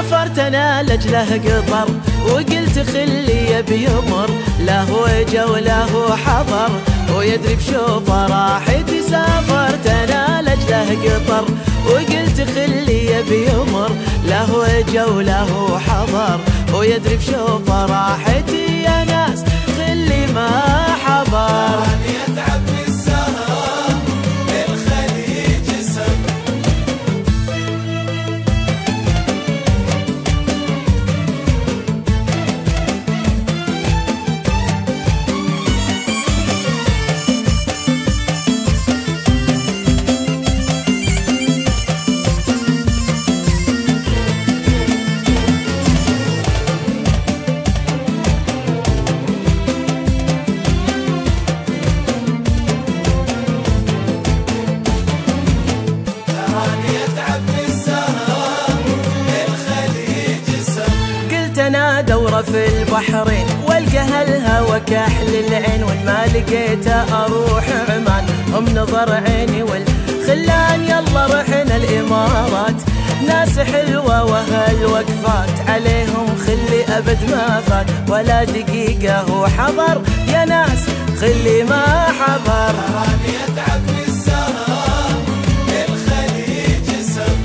سافرت انا لاجله قطر وقلت خلي بيمر، لا هو جا ولا هو حضر ويدري بشوفه راحتي. سافرت انا لاجله قطر وقلت خلي بيمر، لا هو جا ولا هو حضر ويدري بشوفه راحتي. يا ناس خلي ما حضر يتعب بالسهر الخليج سم. أنا دورة في البحرين والقى الهوى كحل العين، وما لقيته أروح عمان هم نظر عيني والخلان. يلا رحنا الإمارات ناس حلوة وهالوقفات عليهم خلي أبد ما فات ولا دقيقة هو حضر. يا ناس خلي ما حضر يتعب بالسهر الخليج سم.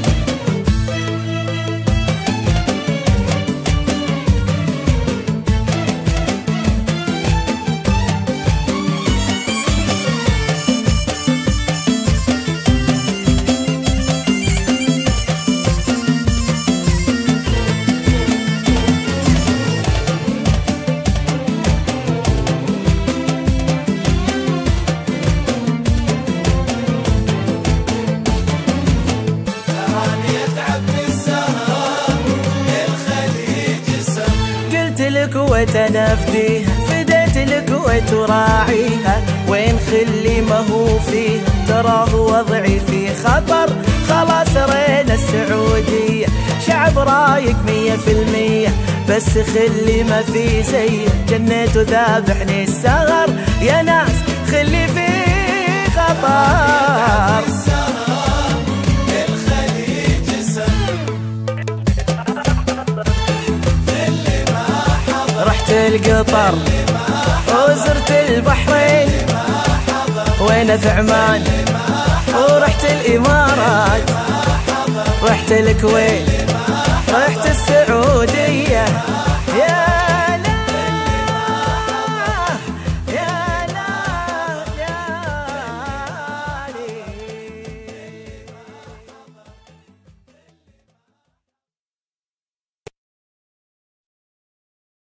الكويت انا افديها، فديت الكويت وراعيها، وين خلي ما هو فيها تراه وضعي في خطر. خلاص رينا السعودية شعب رايق 100%، بس خلي ما في زيه جنيت وذابحني السهر. يا ناس خلي في خطر رحت القطر وزرت البحرين وين في عمان، ورحت الإمارات رحت الكويت رحت السعودية